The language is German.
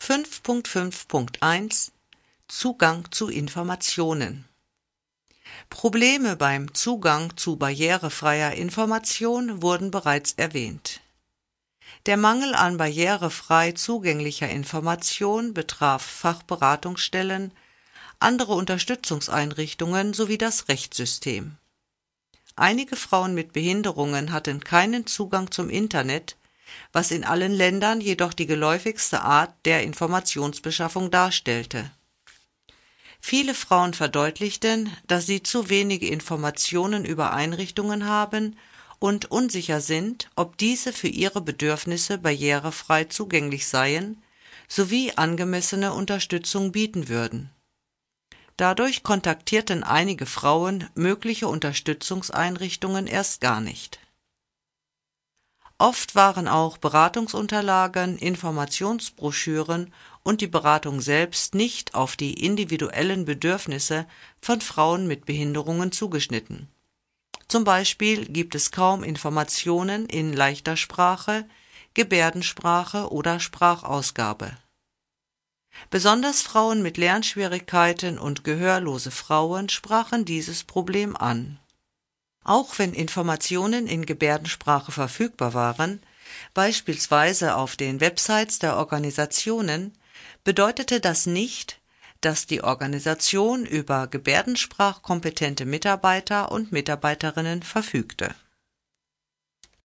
5.5.1 Zugang zu Informationen. Probleme beim Zugang zu barrierefreier Information wurden bereits erwähnt. Der Mangel an barrierefrei zugänglicher Information betraf Fachberatungsstellen, andere Unterstützungseinrichtungen sowie das Rechtssystem. Einige Frauen mit Behinderungen hatten keinen Zugang zum Internet, was in allen Ländern jedoch die geläufigste Art der Informationsbeschaffung darstellte. Viele Frauen verdeutlichten, dass sie zu wenige Informationen über Einrichtungen haben und unsicher sind, ob diese für ihre Bedürfnisse barrierefrei zugänglich seien, sowie angemessene Unterstützung bieten würden. Dadurch kontaktierten einige Frauen mögliche Unterstützungseinrichtungen erst gar nicht. Oft waren auch Beratungsunterlagen, Informationsbroschüren und die Beratung selbst nicht auf die individuellen Bedürfnisse von Frauen mit Behinderungen zugeschnitten. Zum Beispiel gibt es kaum Informationen in leichter Sprache, Gebärdensprache oder Sprachausgabe. Besonders Frauen mit Lernschwierigkeiten und gehörlose Frauen sprachen dieses Problem an. Auch wenn Informationen in Gebärdensprache verfügbar waren, beispielsweise auf den Websites der Organisationen, bedeutete das nicht, dass die Organisation über gebärdensprachkompetente Mitarbeiter und Mitarbeiterinnen verfügte.